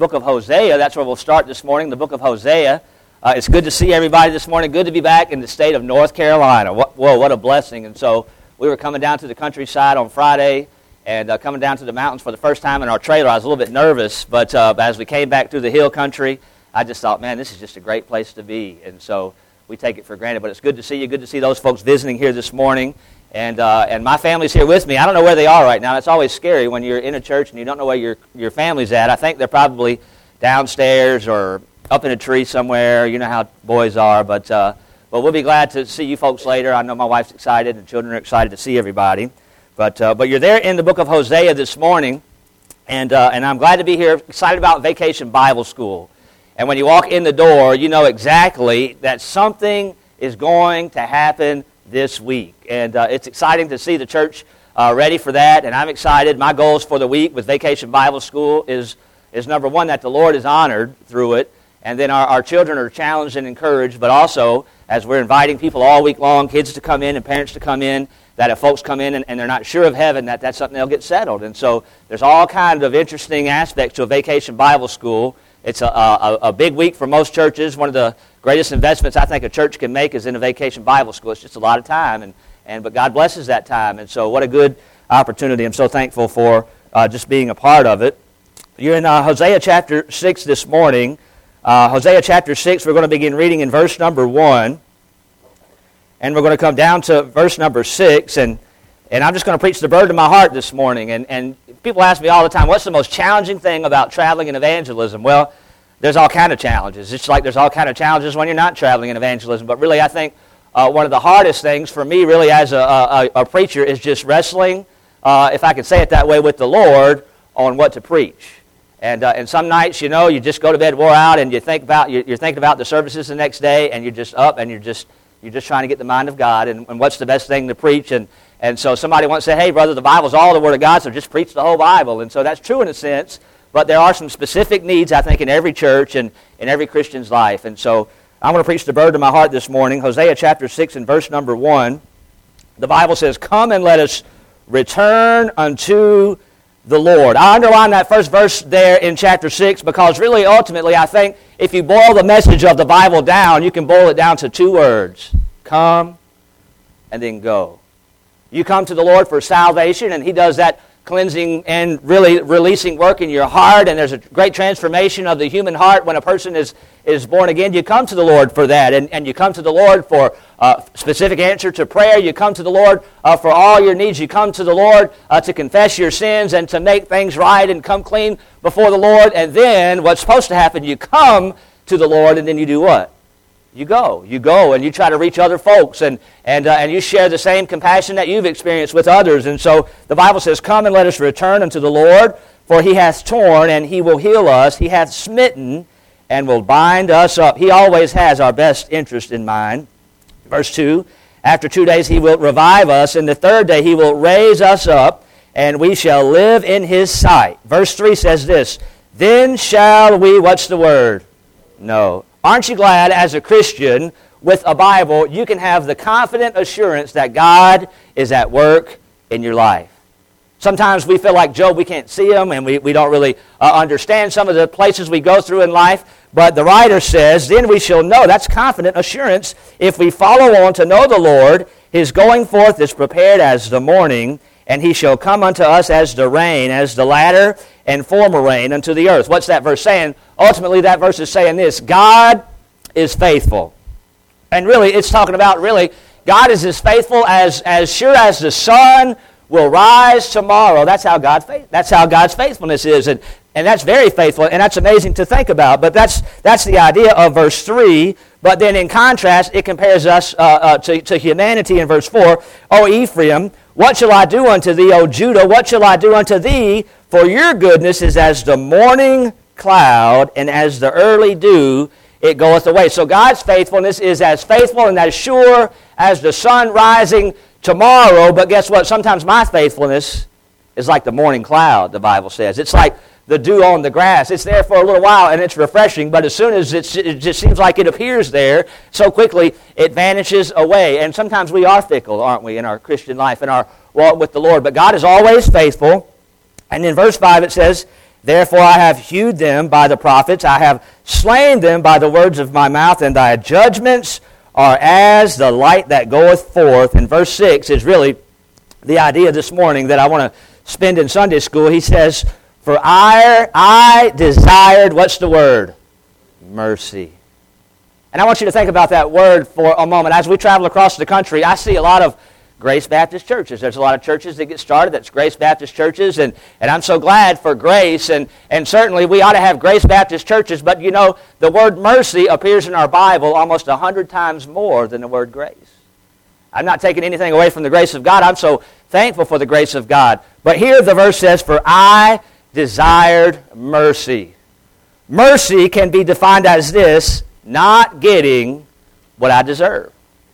book of Hosea. That's where we'll start this morning, the book of Hosea. It's good to see everybody this morning. Good to be back in the state of North Carolina. Whoa, what a blessing. And so we were coming down to the countryside on Friday and coming down to the mountains for the first time in our trailer. I was a little bit nervous, but as we came back through the hill country, I just thought, man, this is just a great place to be. And so we take it for granted. But it's good to see you. Good to see those folks visiting here this morning. And my family's here with me. I don't know where they are right now. It's always scary when you're in a church and you don't know where your family's at. I think they're probably downstairs or up in a tree somewhere. You know how boys are. But we'll be glad to see you folks later. I know my wife's excited and children are excited to see everybody. But you're there in the book of Hosea this morning. And I'm glad to be here, excited about Vacation Bible School. And when you walk in the door, you know exactly that something is going to happen this week. And it's exciting to see the church ready for that, and I'm excited. My goals for the week with Vacation Bible School is number one, that the Lord is honored through it, and then our children are challenged and encouraged, but also, as we're inviting people all week long, kids to come in and parents to come in, that if folks come in and they're not sure of heaven, that's something they'll get settled. And so there's all kinds of interesting aspects to a Vacation Bible School. It's a big week for most churches. One of the greatest investments I think a church can make is in a Vacation Bible School. It's just a lot of time, but God blesses that time. And so what a good opportunity. I'm so thankful for just being a part of it. You're in Hosea chapter 6 this morning. Hosea chapter 6, we're going to begin reading in verse number 1. And we're going to come down to verse number 6. And I'm just going to preach the burden of my heart this morning. And people ask me all the time, what's the most challenging thing about traveling in evangelism? Well, there's all kind of challenges. It's like there's all kind of challenges when you're not traveling in evangelism. But really, I think one of the hardest things for me, really, as a preacher, is just wrestling, if I could say it that way, with the Lord on what to preach. And some nights, you know, you just go to bed wore out, and you're thinking about the services the next day, and you're just up, and you're just trying to get the mind of God, and what's the best thing to preach. And so somebody once said, hey, brother, the Bible's all the Word of God, so just preach the whole Bible. And so that's true in a sense, but there are some specific needs, I think, in every church and in every Christian's life. And so I'm going to preach the burden of my heart this morning. Hosea chapter 6 and verse number 1. The Bible says, come and let us return unto the Lord. I underline that first verse there in chapter 6 because really, ultimately, I think if you boil the message of the Bible down, you can boil it down to two words. Come and then go. You come to the Lord for salvation, and He does that cleansing and really releasing work in your heart, and there's a great transformation of the human heart when a person is born again. You come to the Lord for that, and you come to the Lord for a specific answer to prayer. You come to the Lord for all your needs. You come to the Lord to confess your sins and to make things right and come clean before the Lord. And then what's supposed to happen, you come to the Lord, and then you do what? You go and you try to reach other folks and you share the same compassion that you've experienced with others. And so the Bible says, come and let us return unto the Lord, for He hath torn and He will heal us. He hath smitten and will bind us up. He always has our best interest in mind. Verse 2, after 2 days He will revive us, and the third day He will raise us up, and we shall live in His sight. Verse 3 says this, then shall we, what's the word? No. Aren't you glad as a Christian with a Bible you can have the confident assurance that God is at work in your life? Sometimes we feel like Job, we can't see Him, and we don't really understand some of the places we go through in life. But the writer says, then we shall know, that's confident assurance, if we follow on to know the Lord, His going forth is prepared as the morning, and He shall come unto us as the rain, as the latter and former rain unto the earth. What's that verse saying? Ultimately, that verse is saying this, God is faithful. And really, it's talking about, God is as faithful as sure as the sun will rise tomorrow. That's how God's faithfulness is. And that's very faithful, and that's amazing to think about. But that's the idea of verse 3. But then in contrast, it compares us to humanity in verse 4. O Ephraim, what shall I do unto thee, O Judah? What shall I do unto thee? For your goodness is as the morning cloud, and as the early dew, it goeth away. So God's faithfulness is as faithful and as sure as the sun rising tomorrow. But guess what? Sometimes my faithfulness is like the morning cloud, the Bible says. It's like the dew on the grass. It's there for a little while and it's refreshing, but as soon as it just seems like it appears there, so quickly it vanishes away. And sometimes we are fickle, aren't we, in our Christian life, in our walk with the Lord. But God is always faithful. And in verse 5 it says, Therefore I have hewed them by the prophets, I have slain them by the words of my mouth, and thy judgments are as the light that goeth forth. And verse 6 is really the idea this morning that I want to spend in Sunday school. He says, for I desired, what's the word? Mercy. And I want you to think about that word for a moment. As we travel across the country, I see a lot of Grace Baptist churches. There's a lot of churches that get started that's Grace Baptist churches, and I'm so glad for Grace, and certainly we ought to have Grace Baptist churches, but you know, the word mercy appears in our Bible almost 100 times more than the word grace. I'm not taking anything away from the grace of God. I'm so thankful for the grace of God. But here the verse says, for I desired mercy. Mercy can be defined as this, not getting what I deserve.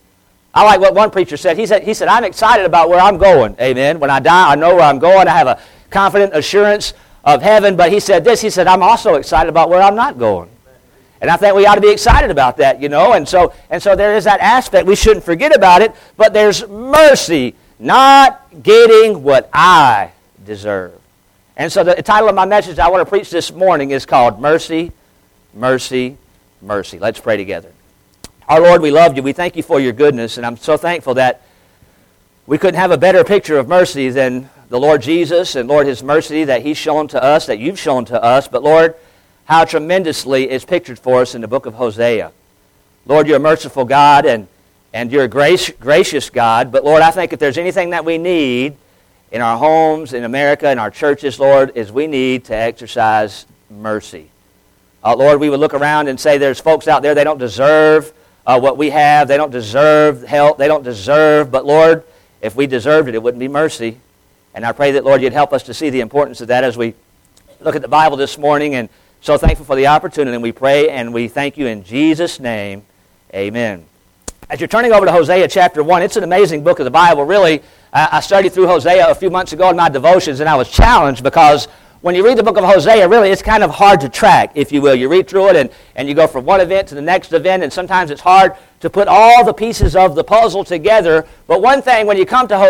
I like what one preacher said. He said, I'm excited about where I'm going. Amen. When I die, I know where I'm going. I have a confident assurance of heaven. But he said this. He said, I'm also excited about where I'm not going. And I think we ought to be excited about that, you know. And so there is that aspect. We shouldn't forget about it. But there's mercy, not getting what I deserve. And so the title of my message I want to preach this morning is called Mercy, Mercy, Mercy. Let's pray together. Our Lord, we love you. We thank you for your goodness, and I'm so thankful that we couldn't have a better picture of mercy than the Lord Jesus, and Lord, His mercy that He's shown to us, that you've shown to us. But Lord, how tremendously it's pictured for us in the book of Hosea. Lord, you're a merciful God, and you're a gracious God. But Lord, I think if there's anything that we need in our homes, in America, in our churches, Lord, is we need to exercise mercy. Lord, we would look around and say there's folks out there, they don't deserve what we have. They don't deserve help. They don't deserve. But Lord, if we deserved it, it wouldn't be mercy. And I pray that, Lord, you'd help us to see the importance of that as we look at the Bible this morning. And so thankful for the opportunity. And we pray and we thank you in Jesus' name. Amen. As you're turning over to Hosea chapter 1, it's an amazing book of the Bible. Really, I studied through Hosea a few months ago in my devotions, and I was challenged because when you read the book of Hosea, really, it's kind of hard to track, if you will. You read through it, and you go from one event to the next event, and sometimes it's hard to put all the pieces of the puzzle together. But one thing, when you come to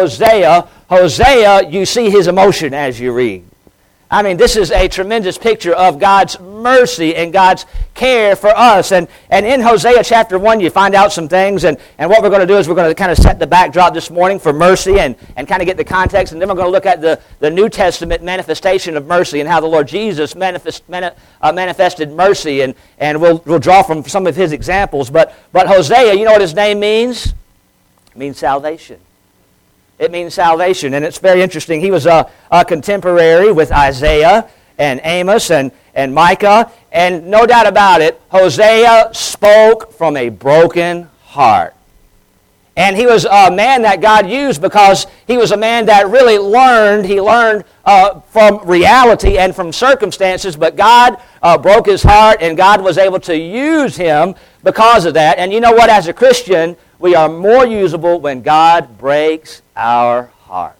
Hosea, you see his emotion as you read. I mean, this is a tremendous picture of God's mercy and God's care for us. And in Hosea chapter 1, you find out some things. And what we're going to do is we're going to kind of set the backdrop this morning for mercy and kind of get the context. And then we're going to look at the New Testament manifestation of mercy and how the Lord Jesus manifested mercy. And we'll draw from some of his examples. But Hosea, you know what his name means? It means salvation. It means salvation, and it's very interesting. He was a contemporary with Isaiah and Amos and Micah, and no doubt about it, Hosea spoke from a broken heart. And he was a man that God used because he was a man that really learned. He learned from reality and from circumstances, but God broke his heart, and God was able to use him because of that. And you know what? As a Christian, we are more usable when God breaks our heart.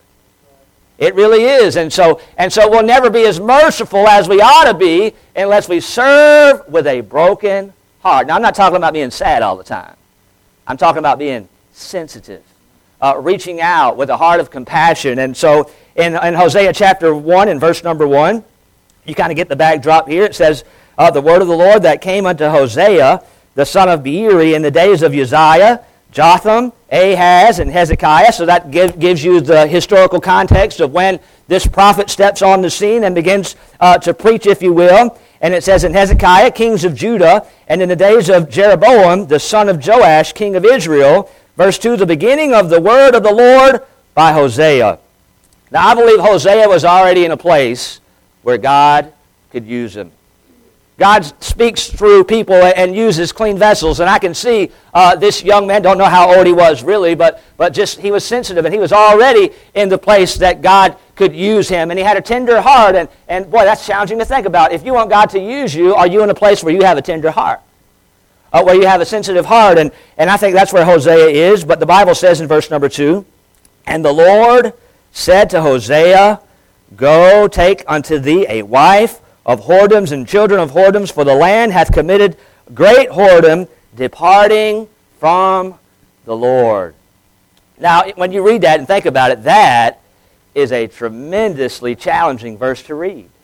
It really is. And so we'll never be as merciful as we ought to be unless we serve with a broken heart. Now, I'm not talking about being sad all the time. I'm talking about being sensitive, reaching out with a heart of compassion. And so in Hosea chapter 1 and verse number 1, you kind of get the backdrop here. It says, the word of the Lord that came unto Hosea, the son of Beeri, in the days of Uzziah, Jotham, Ahaz, and Hezekiah. So that gives you the historical context of when this prophet steps on the scene and begins to preach, if you will. And it says in Hezekiah, kings of Judah, and in the days of Jeroboam, the son of Joash, king of Israel. Verse 2, the beginning of the word of the Lord by Hosea. Now I believe Hosea was already in a place where God could use him. God speaks through people and uses clean vessels. And I can see this young man, don't know how old he was really, but just he was sensitive. And he was already in the place that God could use him. And he had a tender heart. And boy, that's challenging to think about. If you want God to use you, are you in a place where you have a tender heart? Where you have a sensitive heart? And I think that's where Hosea is. But the Bible says in verse number 2, and the Lord said to Hosea, go take unto thee a wife of whoredoms and children of whoredoms, for the land hath committed great whoredom, departing from the Lord. Now, when you read that and think about it, that is a tremendously challenging verse to read.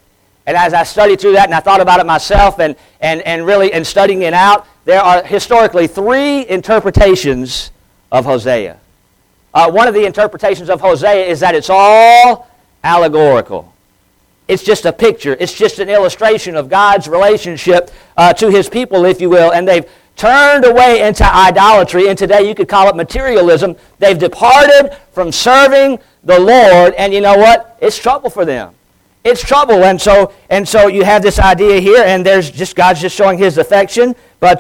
And as I studied through that and I thought about it myself and really in studying it out, there are historically 3 interpretations of Hosea. One of the interpretations of Hosea is that it's all allegorical. It's just a picture. It's just an illustration of God's relationship to His people, if you will. And they've turned away into idolatry, and today you could call it materialism. They've departed from serving the Lord, and you know what? It's trouble for them. It's trouble, and so you have this idea here, and there's just God's just showing His affection. But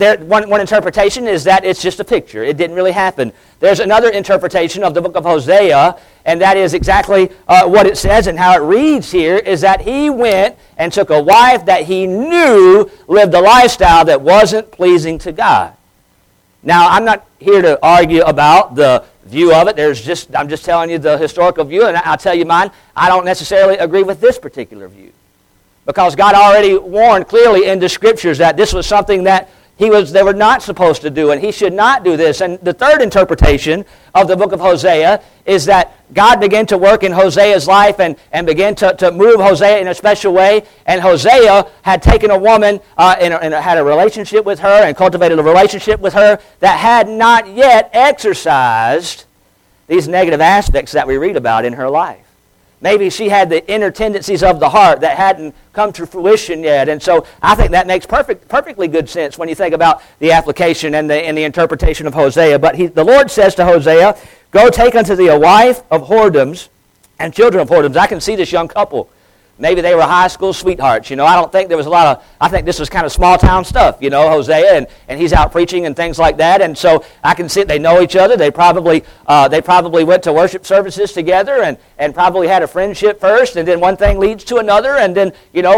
one interpretation is that it's just a picture. It didn't really happen. There's another interpretation of the book of Hosea, and that is exactly what it says and how it reads here, is that he went and took a wife that he knew lived a lifestyle that wasn't pleasing to God. Now, I'm not here to argue about the view of it. I'm just telling you the historical view, and I'll tell you mine. I don't necessarily agree with this particular view, because God already warned clearly in the Scriptures that this was something that they were not supposed to do, and he should not do this. And the third interpretation of the book of Hosea is that God began to work in Hosea's life and began to move Hosea in a special way. And Hosea had taken a woman and had a relationship with her and cultivated a relationship with her that had not yet exercised these negative aspects that we read about in her life. Maybe she had the inner tendencies of the heart that hadn't come to fruition yet. And so I think that makes perfectly good sense when you think about the application and the interpretation of Hosea. But the Lord says to Hosea, "Go take unto thee a wife of whoredoms and children of whoredoms." I can see this young couple. Maybe they were high school sweethearts. I don't think there was I think this was kind of small town stuff, Hosea, and he's out preaching and things like that. And so I can see they know each other. They probably went to worship services together and probably had a friendship first, and then one thing leads to another, and then,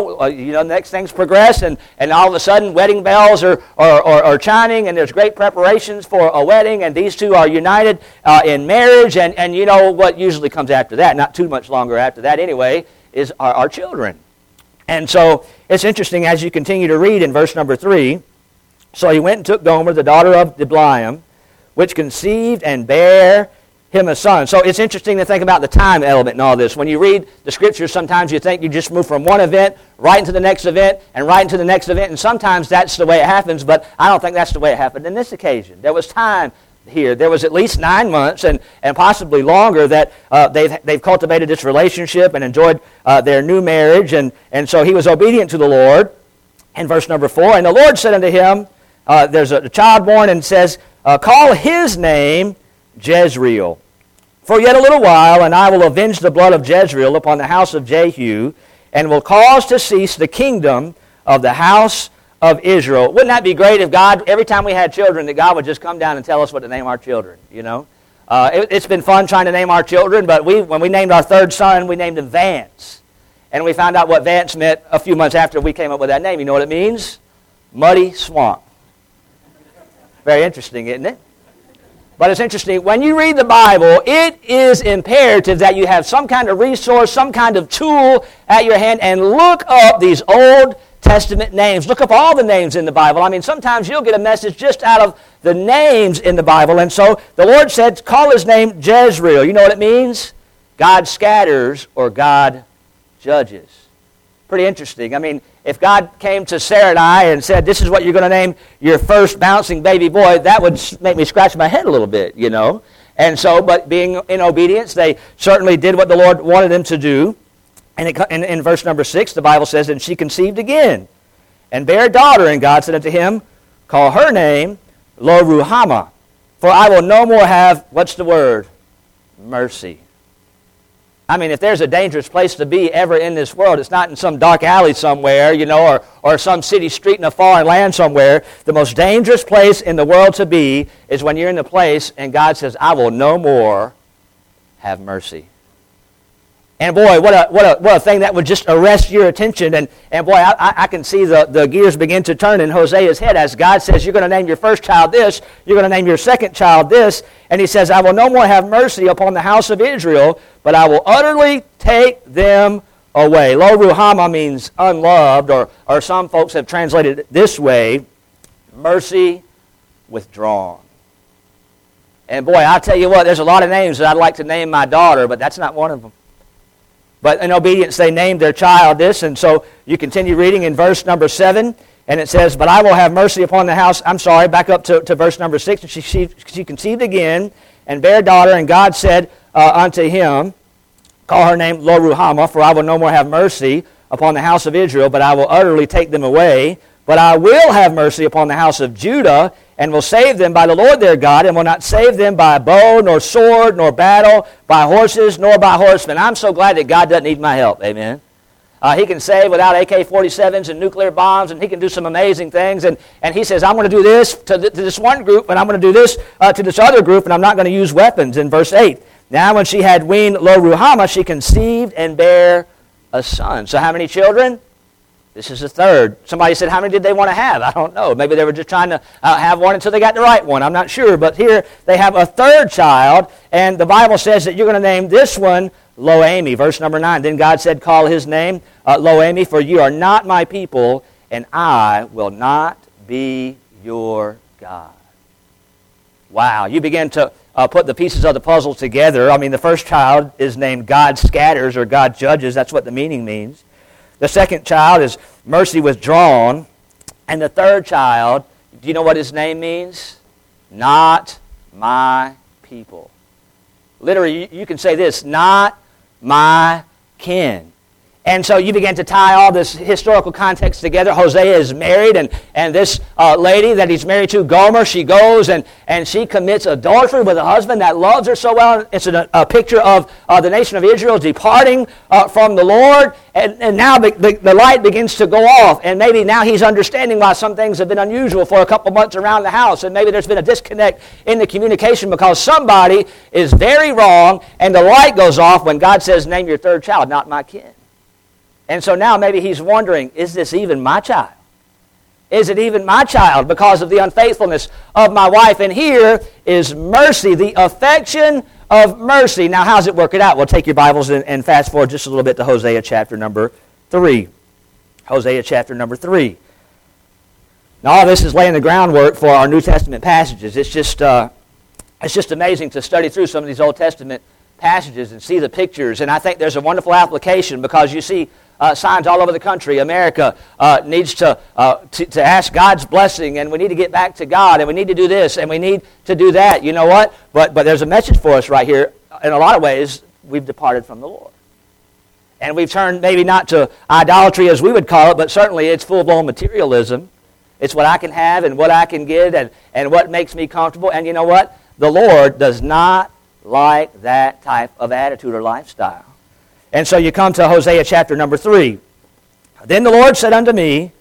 next things progress, and all of a sudden wedding bells are chiming, and there's great preparations for a wedding, and these two are united in marriage, and you know what usually comes after that, not too much longer after that anyway, is our children. And so it's interesting as you continue to read in verse number 3. "So he went and took Gomer, the daughter of Diblaim, which conceived and bare him a son." So it's interesting to think about the time element in all this. When you read the Scriptures, sometimes you think you just move from one event right into the next event and right into the next event, and sometimes that's the way it happens, but I don't think that's the way it happened in this occasion. There was time here. There was at least 9 months and possibly longer that they've cultivated this relationship and enjoyed their new marriage, and so he was obedient to the Lord. In verse number 4, "And the Lord said unto him," there's a child born, and says, "Call his name Jezreel. For yet a little while, and I will avenge the blood of Jezreel upon the house of Jehu, and will cause to cease the kingdom of the house of Israel." Wouldn't that be great if God, every time we had children, that God would just come down and tell us what to name our children, It's been fun trying to name our children, but when we named our third son, we named him Vance. And we found out what Vance meant a few months after we came up with that name. You know what it means? Muddy swamp. Very interesting, isn't it? But it's interesting, when you read the Bible, it is imperative that you have some kind of resource, some kind of tool at your hand, and look up these Old Testament names. Look up all the names in the Bible. I mean, sometimes you'll get a message just out of the names in the Bible. And so the Lord said, call his name Jezreel. You know what it means? God scatters or God judges. Pretty interesting. I mean, if God came to Sarah and I and said, this is what you're going to name your first bouncing baby boy, that would make me scratch my head a little bit, And so, but being in obedience, they certainly did what the Lord wanted them to do. And in verse number 6, the Bible says, "And she conceived again, and bare a daughter, and God said unto him, Call her name Lo-Ruhamah, for I will no more have," what's the word? Mercy. I mean, if there's a dangerous place to be ever in this world, it's not in some dark alley somewhere, or some city street in a foreign land somewhere. The most dangerous place in the world to be is when you're in the place and God says, "I will no more have mercy." And boy, what a thing that would just arrest your attention. And boy, I can see the gears begin to turn in Hosea's head as God says, you're going to name your first child this, you're going to name your second child this. And he says, "I will no more have mercy upon the house of Israel, but I will utterly take them away." Lo-Ruhamah means unloved, or some folks have translated it this way, mercy withdrawn. And boy, I'll tell you what, there's a lot of names that I'd like to name my daughter, but that's not one of them. But in obedience, they named their child this. And so you continue reading in verse number 7. And it says, but I will have mercy upon the house. I'm sorry, back up to verse number 6. And she conceived again and bare a daughter. And God said unto him, call her name Lo-Ruhamah, for I will no more have mercy upon the house of Israel, but I will utterly take them away. But I will have mercy upon the house of Judah, and will save them by the Lord their God, and will not save them by bow, nor sword, nor battle, by horses, nor by horsemen. I'm so glad that God doesn't need my help. Amen. He can save without AK-47s and nuclear bombs, and he can do some amazing things. And he says, I'm going to do this to this one group, and I'm going to do this to this other group, and I'm not going to use weapons. In verse 8, now when she had weaned Lo-Ruhamah, she conceived and bare a son. So how many children? This is the third. Somebody said, how many did they want to have? I don't know. Maybe they were just trying to have one until they got the right one. I'm not sure. But here they have a third child, and the Bible says that you're going to name this one Lo-Ammi. Verse number 9, then God said, call his name Lo-Ammi, for you are not my people, and I will not be your God. Wow. You begin to put the pieces of the puzzle together. I mean, the first child is named God scatters or God judges. That's what the meaning means. The second child is mercy withdrawn. And the third child, do you know what his name means? Not my people. Literally, you can say this, not my kin. And so you begin to tie all this historical context together. Hosea is married, and this lady that he's married to, Gomer, she goes and she commits adultery with a husband that loves her so well. It's a picture of the nation of Israel departing from the Lord. And now the light begins to go off. And maybe now he's understanding why some things have been unusual for a couple months around the house. And maybe there's been a disconnect in the communication because somebody is very wrong, and the light goes off when God says, name your third child, not my kin. And so now maybe he's wondering, is this even my child? Is it even my child because of the unfaithfulness of my wife? And here is mercy, the affection of mercy. Now, how's it working out? Well, take your Bibles and fast forward just a little bit to Hosea chapter number 3. Hosea chapter number 3. Now, all this is laying the groundwork for our New Testament passages. It's just amazing to study through some of these Old Testament passages and see the pictures. And I think there's a wonderful application because you see signs all over the country. America needs to ask God's blessing, and we need to get back to God, and we need to do this, and we need to do that. You know what? But there's a message for us right here. In a lot of ways, we've departed from the Lord. And we've turned maybe not to idolatry as we would call it, but certainly it's full-blown materialism. It's what I can have and what I can get and what makes me comfortable. And you know what? The Lord does not like that type of attitude or lifestyle. And so you come to Hosea chapter number 3. Then the Lord said unto me,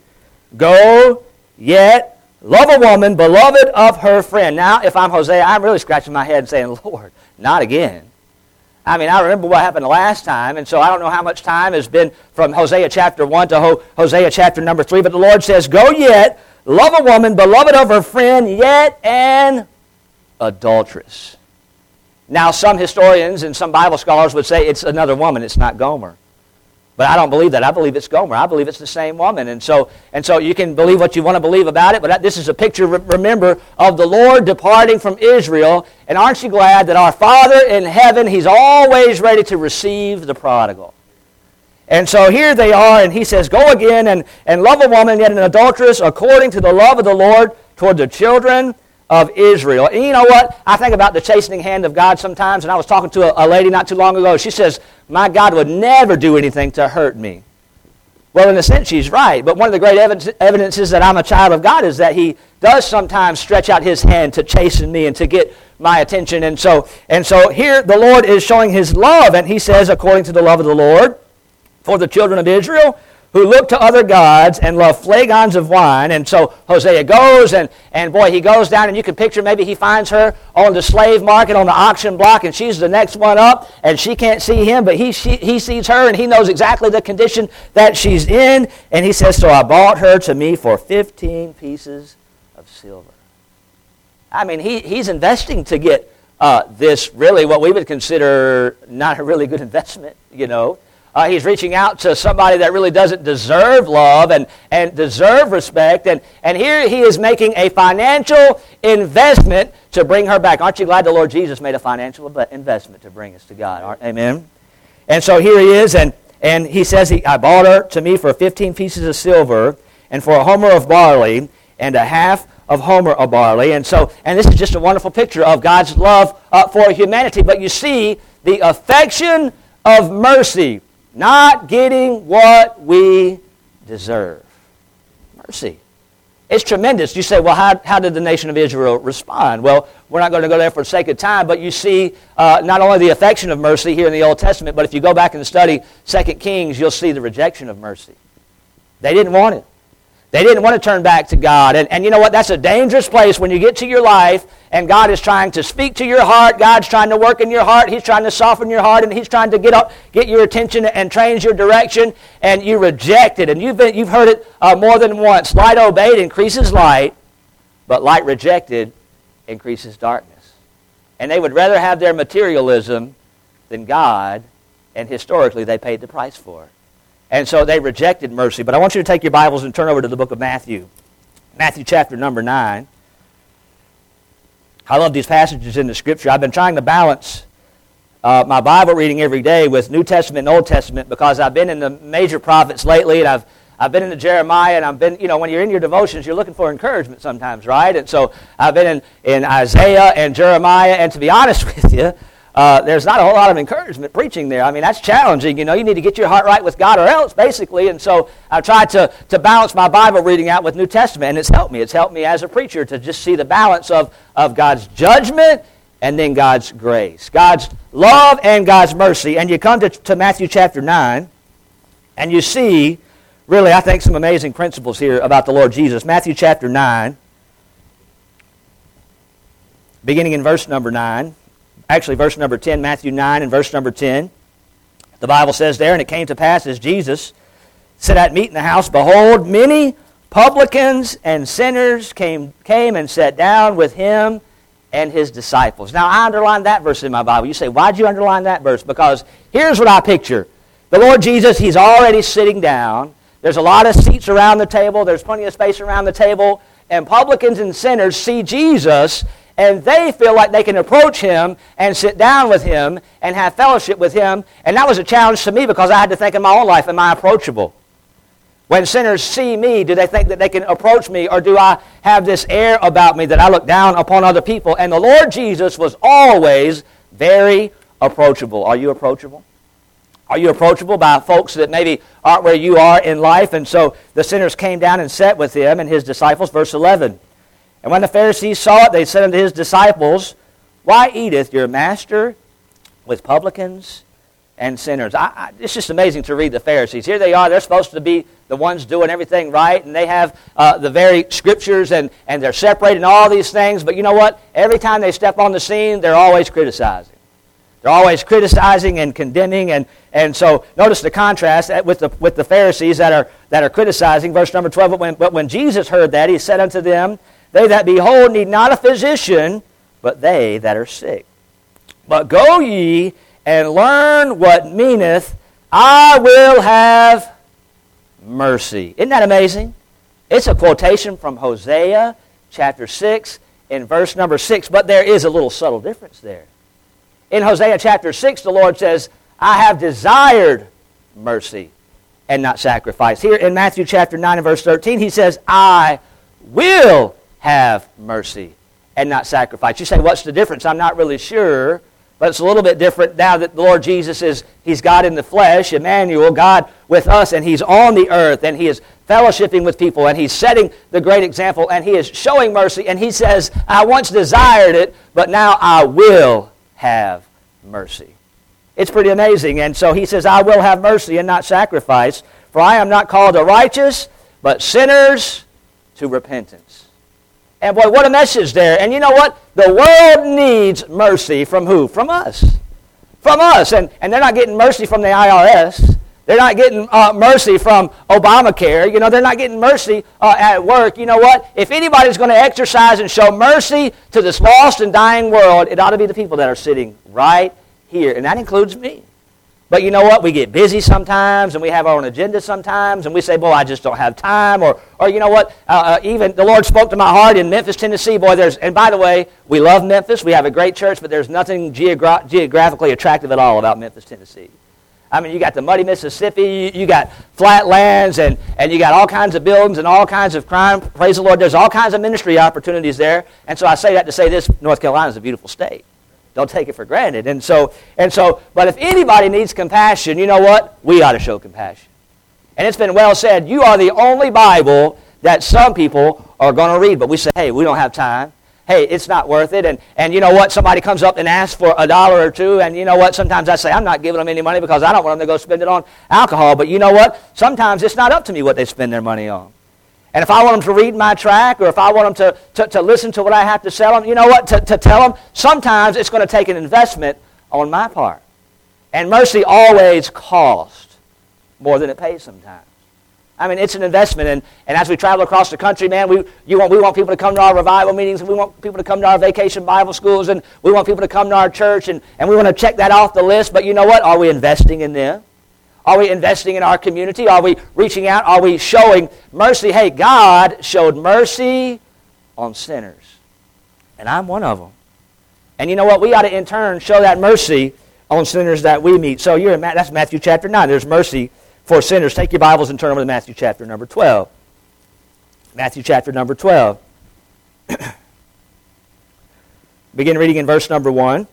go yet, love a woman, beloved of her friend. Now, if I'm Hosea, I'm really scratching my head and saying, Lord, not again. I mean, I remember what happened the last time, and so I don't know how much time has been from Hosea chapter 1 to Hosea chapter number 3, but the Lord says, go yet, love a woman, beloved of her friend, yet an adulteress. Now, some historians and some Bible scholars would say it's another woman. It's not Gomer. But I don't believe that. I believe it's Gomer. I believe it's the same woman. And so you can believe what you want to believe about it, but this is a picture, remember, of the Lord departing from Israel. And aren't you glad that our Father in heaven, He's always ready to receive the prodigal? And so here they are, and He says, go again and love a woman, yet an adulteress, according to the love of the Lord toward the children of Israel. And you know what? I think about the chastening hand of God sometimes, and I was talking to a lady not too long ago. She says, my God would never do anything to hurt me. Well, in a sense, she's right. But one of the great evidences that I'm a child of God is that He does sometimes stretch out His hand to chasten me and to get my attention. And so here the Lord is showing His love, and He says, according to the love of the Lord, for the children of Israel, who look to other gods and love flagons of wine. And so Hosea goes, and boy, he goes down, and you can picture maybe he finds her on the slave market, on the auction block, and she's the next one up, and she can't see him, but he sees her, and he knows exactly the condition that she's in. And he says, so I bought her to me for 15 pieces of silver. I mean, he's investing to get this really what we would consider not a really good investment, you know. He's reaching out to somebody that really doesn't deserve love and deserve respect. And here he is making a financial investment to bring her back. Aren't you glad the Lord Jesus made a financial investment to bring us to God? Amen? And so here he is, and he says, I bought her to me for 15 pieces of silver, and for a homer of barley, and a half of homer of barley. And this is just a wonderful picture of God's love for humanity. But you see the affection of mercy, not getting what we deserve. Mercy. It's tremendous. You say, well, how did the nation of Israel respond? Well, we're not going to go there for the sake of time, but you see not only the affection of mercy here in the Old Testament, but if you go back and study 2 Kings, you'll see the rejection of mercy. They didn't want it. They didn't want to turn back to God. And you know what? That's a dangerous place when you get to your life and God is trying to speak to your heart. God's trying to work in your heart. He's trying to soften your heart, and He's trying to get your attention and change your direction, and you reject it. And you've heard it more than once. Light obeyed increases light, but light rejected increases darkness. And they would rather have their materialism than God, and historically they paid the price for it. And so they rejected mercy. But I want you to take your Bibles and turn over to the book of Matthew. Matthew chapter number 9. I love these passages in the Scripture. I've been trying to balance my Bible reading every day with New Testament and Old Testament because I've been in the major prophets lately, and I've been in the Jeremiah, and I've been, when you're in your devotions, you're looking for encouragement sometimes, right? And so I've been in Isaiah and Jeremiah, and to be honest with you, there's not a whole lot of encouragement preaching there. I mean, that's challenging. You need to get your heart right with God or else, basically. And so I've tried to balance my Bible reading out with New Testament, and it's helped me. It's helped me as a preacher to just see the balance of God's judgment and then God's grace. God's love and God's mercy. And you come to Matthew chapter 9, and you see, really, I think, some amazing principles here about the Lord Jesus. Matthew chapter 9, beginning in verse number 9. Actually, verse number 10, Matthew 9 and verse number 10. The Bible says there, and it came to pass as Jesus sat at meat in the house, behold, many publicans and sinners came and sat down with him and his disciples. Now, I underlined that verse in my Bible. You say, why'd you underline that verse? Because here's what I picture. The Lord Jesus, He's already sitting down. There's a lot of seats around the table. There's plenty of space around the table. And publicans and sinners see Jesus, and they feel like they can approach Him and sit down with Him and have fellowship with Him. And that was a challenge to me because I had to think in my own life, am I approachable? When sinners see me, do they think that they can approach me, or do I have this air about me that I look down upon other people? And the Lord Jesus was always very approachable. Are you approachable? Are you approachable by folks that maybe aren't where you are in life? And so the sinners came down and sat with Him and His disciples. Verse 11. And when the Pharisees saw it, they said unto His disciples, why eateth your master with publicans and sinners? It's just amazing to read the Pharisees. Here they are. They're supposed to be the ones doing everything right, and they have the very Scriptures, and they're separating all these things. But you know what? Every time they step on the scene, they're always criticizing. They're always criticizing and condemning, and so notice the contrast with the Pharisees that are criticizing. Verse number 12. But when Jesus heard that, He said unto them, they that be whole need not a physician, but they that are sick. But go ye and learn what meaneth, I will have mercy. Isn't that amazing? It's a quotation from Hosea chapter 6 in verse number 6, but there is a little subtle difference there. In Hosea chapter 6, the Lord says, I have desired mercy and not sacrifice. Here in Matthew chapter 9 and verse 13, He says, I will have mercy and not sacrifice. You say, what's the difference? I'm not really sure, but it's a little bit different now that the Lord Jesus He's God in the flesh, Emmanuel, God with us, and He's on the earth, and He is fellowshipping with people, and He's setting the great example, and He is showing mercy, and He says, I once desired it, but now I will have mercy. It's pretty amazing. And so He says, I will have mercy and not sacrifice, for I am not called to righteous, but sinners to repentance. And boy, what a message there. And you know what? The world needs mercy from who? From us. From us. And they're not getting mercy from the IRS. They're not getting mercy from Obamacare. They're not getting mercy at work. You know what? If anybody's going to exercise and show mercy to this lost and dying world, it ought to be the people that are sitting right here. And that includes me. But you know what? We get busy sometimes, and we have our own agenda sometimes, and we say, boy, I just don't have time. Or you know what? Even the Lord spoke to my heart in Memphis, Tennessee. Boy, and by the way, we love Memphis. We have a great church, but there's nothing geographically attractive at all about Memphis, Tennessee. I mean, you got the muddy Mississippi, you got flat lands, and you got all kinds of buildings and all kinds of crime. Praise the Lord, there's all kinds of ministry opportunities there. And so I say that to say this, North Carolina is a beautiful state. Don't take it for granted. And so, but if anybody needs compassion, you know what? We ought to show compassion. And it's been well said, you are the only Bible that some people are going to read. But we say, hey, we don't have time. Hey, it's not worth it. And you know what? Somebody comes up and asks for $1 or $2. And you know what? Sometimes I say, I'm not giving them any money because I don't want them to go spend it on alcohol. But you know what? Sometimes it's not up to me what they spend their money on. And if I want them to read my tract, or if I want them to listen to what I have to sell them, you know what? To tell them, sometimes it's going to take an investment on my part. And mercy always costs more than it pays sometimes. I mean, it's an investment, and as we travel across the country, man, we want people to come to our revival meetings, and we want people to come to our vacation Bible schools, and we want people to come to our church, and we want to check that off the list. But you know what? Are we investing in them? Are we investing in our community? Are we reaching out? Are we showing mercy? Hey, God showed mercy on sinners, and I'm one of them. And you know what? We ought to, in turn, show that mercy on sinners that we meet. So that's Matthew chapter 9. There's mercy for sinners. Take your Bibles and turn over to Matthew chapter number 12. Matthew chapter number 12. Begin reading in verse number 1.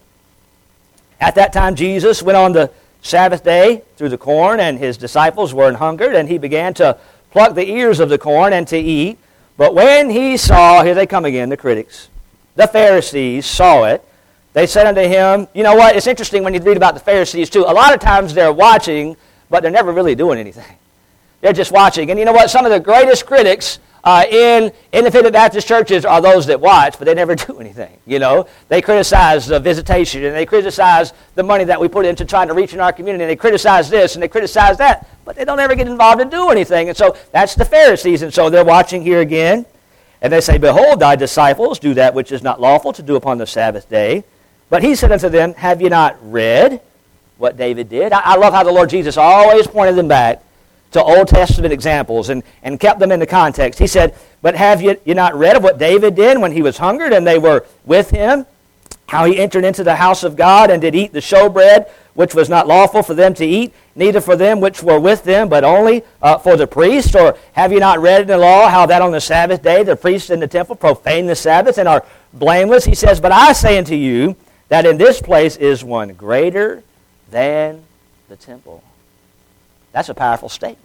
At that time Jesus went on the Sabbath day through the corn, and his disciples were an hungered, and he began to pluck the ears of the corn and to eat. But when he saw, here they come again, the critics, the Pharisees saw it, they said unto him, you know what, it's interesting when you read about the Pharisees too. A lot of times they're watching, but they're never really doing anything. They're just watching. And you know what? Some of the greatest critics in independent Baptist churches are those that watch, but they never do anything. You know, they criticize the visitation, and they criticize the money that we put into trying to reach in our community, and they criticize this, and they criticize that, but they don't ever get involved and do anything. And so that's the Pharisees. And so they're watching here again, and they say, behold, thy disciples do that which is not lawful to do upon the Sabbath day. But he said unto them, have you not read what David did? I love how the Lord Jesus always pointed them back to Old Testament examples and kept them in the context. He said, but have you not read of what David did when he was hungered and they were with him? How he entered into the house of God and did eat the showbread, which was not lawful for them to eat, neither for them which were with them, but only for the priests? Or have you not read in the law how that on the Sabbath day the priests in the temple profane the Sabbath and are blameless? He says, but I say unto you that in this place is one greater than the temple. That's a powerful statement.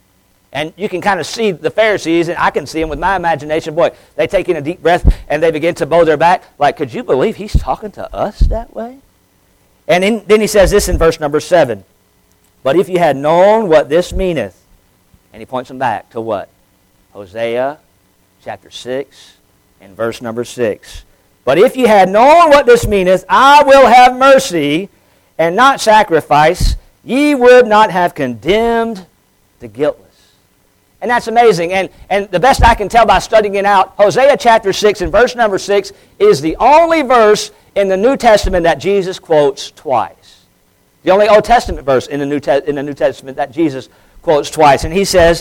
And you can kind of see the Pharisees, and I can see them with my imagination. Boy, they take in a deep breath, and they begin to bow their back. Like, could you believe he's talking to us that way? And then he says this in verse number 7. But if you had known what this meaneth, and he points them back to what? Hosea chapter 6 and verse number 6. But if you had known what this meaneth, I will have mercy and not sacrifice, ye would not have condemned the guiltless. And that's amazing. And the best I can tell by studying it out, Hosea chapter 6 and verse number 6 is the only verse in the New Testament that Jesus quotes twice. The only Old Testament verse in the New Testament that Jesus quotes twice. And he says,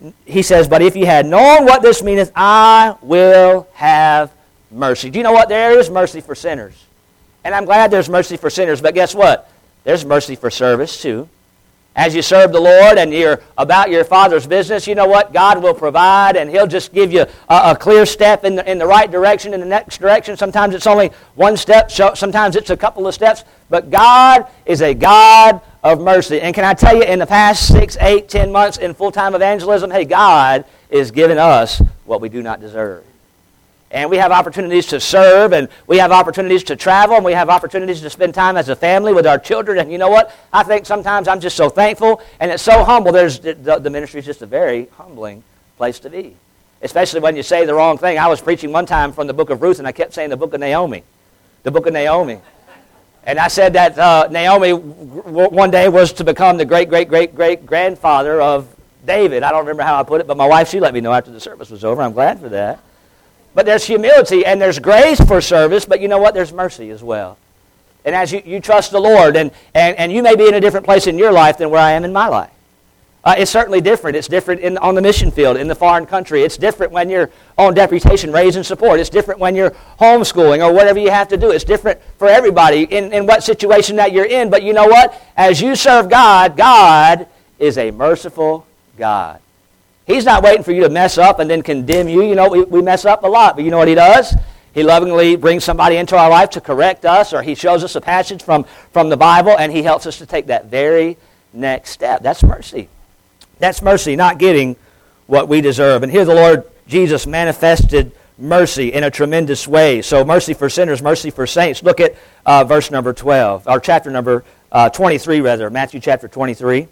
but if you had known what this meaneth, I will have mercy. Do you know what? There is mercy for sinners. And I'm glad there's mercy for sinners, but guess what? There's mercy for service too. As you serve the Lord and you're about your Father's business, you know what? God will provide, and He'll just give you a clear step in the right direction, in the next direction. Sometimes it's only one step, sometimes it's a couple of steps, but God is a God of mercy. And can I tell you, in the past 6, 8, 10 months in full-time evangelism, hey, God is giving us what we do not deserve. And we have opportunities to serve, and we have opportunities to travel, and we have opportunities to spend time as a family with our children. And you know what? I think sometimes I'm just so thankful, and it's so humble. The ministry is just a very humbling place to be, especially when you say the wrong thing. I was preaching one time from the book of Ruth, and I kept saying the book of Naomi. The book of Naomi. And I said that Naomi one day was to become the great-great-great-great-grandfather of David. I don't remember how I put it, but my wife, she let me know after the service was over. I'm glad for that. But there's humility and there's grace for service, but you know what? There's mercy as well. And as you trust the Lord, and you may be in a different place in your life than where I am in my life. It's certainly different. It's different on the mission field, in the foreign country. It's different when you're on deputation, raising support. It's different when you're homeschooling or whatever you have to do. It's different for everybody in what situation that you're in. But you know what? As you serve God, God is a merciful God. He's not waiting for you to mess up and then condemn you. You know, we mess up a lot, but you know what He does? He lovingly brings somebody into our life to correct us, or He shows us a passage from the Bible, and He helps us to take that very next step. That's mercy. That's mercy, not getting what we deserve. And here the Lord Jesus manifested mercy in a tremendous way. So mercy for sinners, mercy for saints. Look at verse number 12, or chapter number 23, rather, Matthew chapter 23.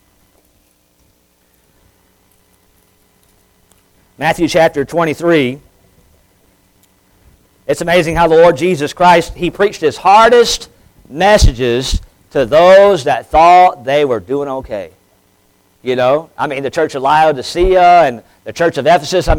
Matthew chapter 23. It's amazing how the Lord Jesus Christ, He preached His hardest messages to those that thought they were doing okay. You know, I mean, the church of Laodicea and the church of Ephesus,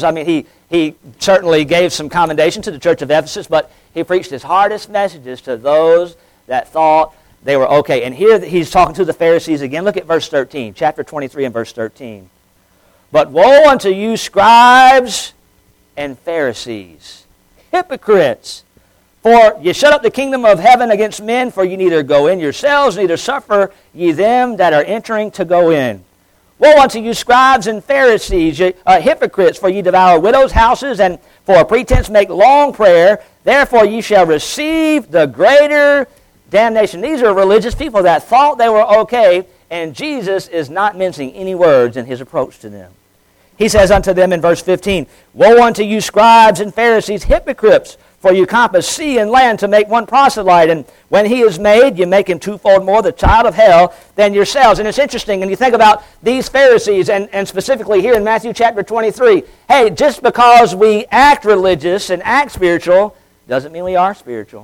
he certainly gave some commendation to the church of Ephesus, but He preached His hardest messages to those that thought they were okay. And here He's talking to the Pharisees again. Look at verse 13, chapter 23 and verse 13. But woe unto you, scribes and Pharisees, hypocrites! For ye shut up the kingdom of heaven against men, for ye neither go in yourselves, neither suffer ye them that are entering to go in. Woe unto you, scribes and Pharisees, hypocrites! For ye devour widows' houses, and for a pretense make long prayer. Therefore ye shall receive the greater damnation. These are religious people that thought they were okay, and Jesus is not mincing any words in His approach to them. He says unto them in verse 15, Woe unto you, scribes and Pharisees, hypocrites! For you compass sea and land to make one proselyte, and when he is made, you make him twofold more the child of hell than yourselves. And it's interesting, and you think about these Pharisees, and specifically here in Matthew chapter 23, hey, just because we act religious and act spiritual doesn't mean we are spiritual.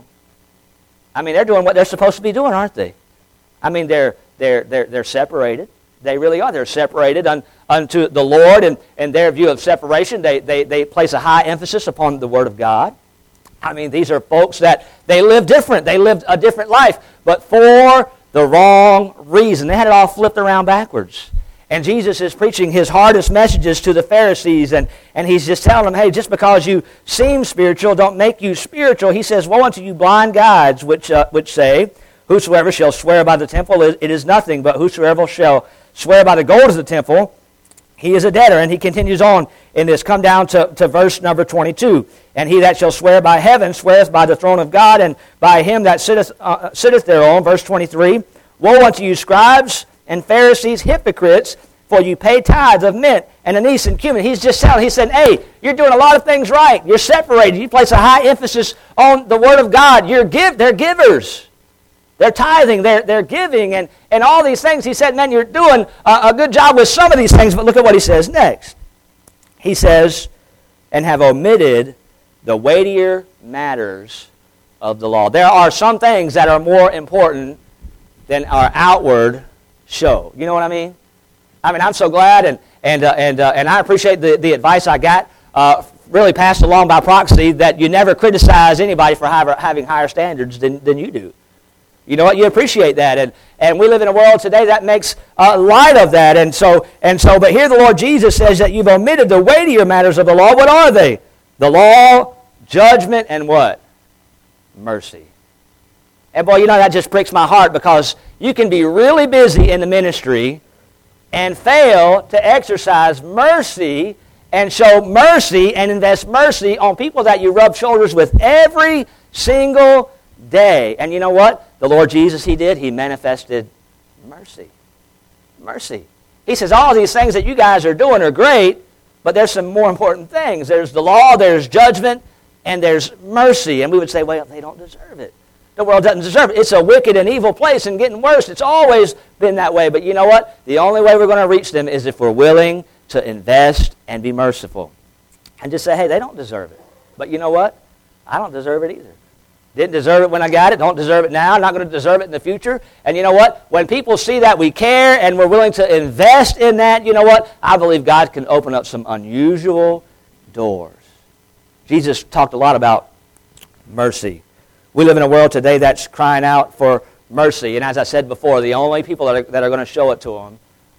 I mean, they're doing what they're supposed to be doing, aren't they? I mean, they're separated. They really are. They're separated unto the Lord, and in their view of separation, they place a high emphasis upon the Word of God. I mean, these are folks that they live different. They lived a different life, but for the wrong reason. They had it all flipped around backwards. And Jesus is preaching His hardest messages to the Pharisees, and He's just telling them, hey, just because you seem spiritual, don't make you spiritual. He says, woe unto you blind guides, which say, whosoever shall swear by the temple, it is nothing, but whosoever shall swear by the gold of the temple, he is a debtor. And he continues on in this. Come down to verse number 22. And he that shall swear by heaven sweareth by the throne of God, and by Him that sitteth thereon. Verse 23. Woe unto you, scribes and Pharisees, hypocrites! For you pay tithes of mint and anise and cumin. He's just telling. He said, hey, you're doing a lot of things right. You're separated. You place a high emphasis on the Word of God. They're givers. They're tithing, they're giving, and all these things. He said, man, you're doing a good job with some of these things, but look at what he says next. He says, and have omitted the weightier matters of the law. There are some things that are more important than our outward show. You know what I mean? I mean, I'm so glad, and I appreciate the advice I got, really passed along by proxy, that you never criticize anybody for having higher standards than you do. You know what? You appreciate that, and we live in a world today that makes light of that, and so. But here the Lord Jesus says that you've omitted the weightier matters of the law. What are they? The law, judgment, and what? Mercy. And boy, you know, that just breaks my heart, because you can be really busy in the ministry and fail to exercise mercy and show mercy and invest mercy on people that you rub shoulders with every single day. And you know what? The Lord Jesus, He did. He manifested mercy. Mercy. He says, all these things that you guys are doing are great, but there's some more important things. There's the law, there's judgment, and there's mercy. And we would say, well, they don't deserve it. The world doesn't deserve it. It's a wicked and evil place and getting worse. It's always been that way. But you know what? The only way we're going to reach them is if we're willing to invest and be merciful. And just say, hey, they don't deserve it. But you know what? I don't deserve it either. Didn't deserve it when I got it. Don't deserve it now. Not going to deserve it in the future. And you know what? When people see that we care and we're willing to invest in that, you know what? I believe God can open up some unusual doors. Jesus talked a lot about mercy. We live in a world today that's crying out for mercy. And as I said before, the only people that are going to show it to them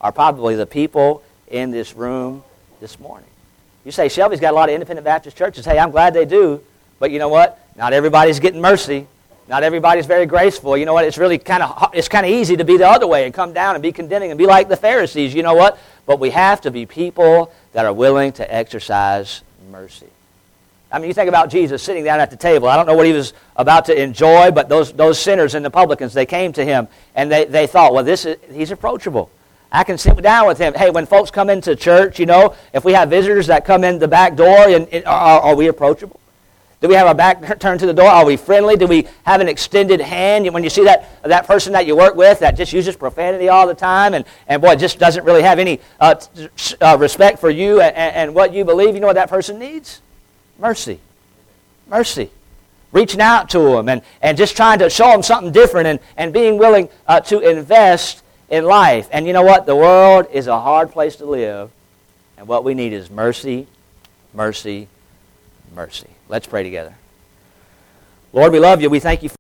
are probably the people in this room this morning. You say, Shelby's got a lot of independent Baptist churches. Hey, I'm glad they do. But you know what? Not everybody's getting mercy. Not everybody's very graceful. You know what? It's really kind of easy to be the other way and come down and be condemning and be like the Pharisees. You know what? But we have to be people that are willing to exercise mercy. I mean, you think about Jesus sitting down at the table. I don't know what he was about to enjoy, but those sinners and the publicans, they came to him and they thought, well, he's approachable. I can sit down with him. Hey, when folks come into church, you know, if we have visitors that come in the back door, are we approachable? Do we have our back turned to the door? Are we friendly? Do we have an extended hand? When you see that person that you work with that just uses profanity all the time and boy, just doesn't really have any respect for you and what you believe, you know what that person needs? Mercy. Mercy. Reaching out to them and just trying to show them something different and being willing to invest in life. And you know what? The world is a hard place to live. And what we need is mercy, mercy, mercy. Let's pray together. Lord, we love you. We thank you for